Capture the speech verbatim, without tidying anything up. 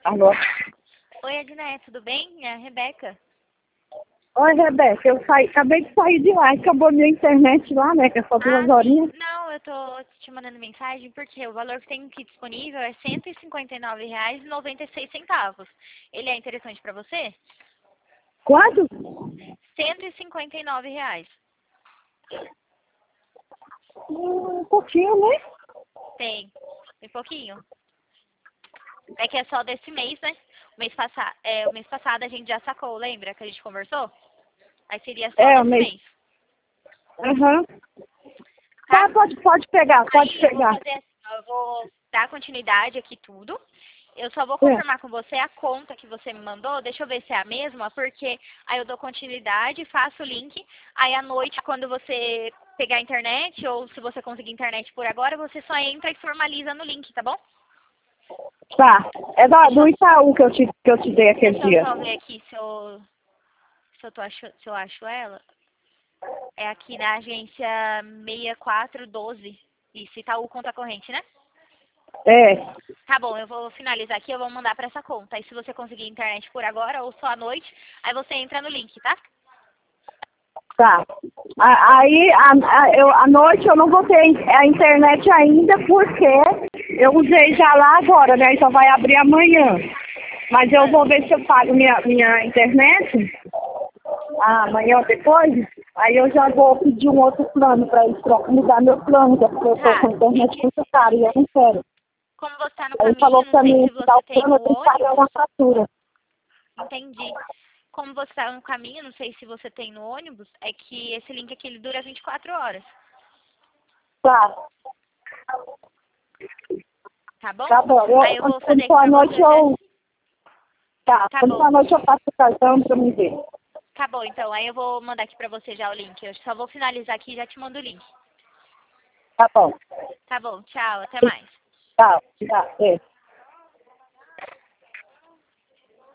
Alô? Oi, Edné, tudo bem? É a Rebeca. Oi, Rebeca, eu saí, acabei de sair de lá, acabou minha internet lá, né, que é só duas Ah, sim. horinhas. Não, eu tô te mandando mensagem porque o valor que tem aqui disponível é cento e cinquenta e nove reais e noventa e seis centavos. Ele é interessante para você? Quanto? cento e cinquenta e nove reais. Hum, Um pouquinho, né? Tem. Tem pouquinho. É que é só desse mês, né? O mês, passa... é, o mês passado a gente já sacou, lembra que a gente conversou? Aí seria só É, desse mas... mês. Aham. Tá? Tá, pode, pode pegar, pode Aí eu vou pegar. fazer assim, ó, eu vou dar continuidade aqui tudo. Eu só vou É. confirmar com você a conta que você me mandou. Deixa eu ver se é a mesma, porque aí eu dou continuidade, faço o link. Aí à noite, quando você pegar a internet, ou se você conseguir internet por agora, você só entra e formaliza no link, tá bom? Tá, é da, Deixa do eu, Itaú que eu te, que eu te dei aquele deixa eu dia. só ver aqui se eu, se eu, tô ach, se eu acho ela. É aqui na agência seis quatro um dois. Isso, Itaú Conta Corrente, né? É, Tá bom, eu vou finalizar aqui, eu vou mandar pra essa conta. Aí se você conseguir internet por agora ou só à noite, aí você entra no link, tá? tá. A- Aí, a, a, eu, à noite eu não vou ter a internet ainda, porque eu usei já lá agora, né, só vai abrir amanhã. Mas eu Ah, vou ver se eu pago minha, minha internet amanhã ou depois, aí eu já vou pedir um outro plano para eles trocar, mudar meu plano, que é porque eu tô com tá. a internet muito cara e eu não quero. Como você tá no Aí ele falou caminho, não pra sei mim, se dar você o tem plano, o eu tenho que pagar ônibus. uma fatura. Entendi. Como você tá no caminho, não sei se você tem no ônibus, é que esse link aqui ele dura vinte e quatro horas, Tá, tá bom? tá bom. Aí eu Eu, vou fazer quando aqui for à pra noite você já. eu. Tá, Tá quando for bom. à noite eu passo o cartão pra me ver. Tá bom, então. Aí eu vou mandar aqui pra você já o link. Eu só vou finalizar aqui e já te mando o link. Tá bom. Tá bom, tchau, até mais. Tá, tá, é.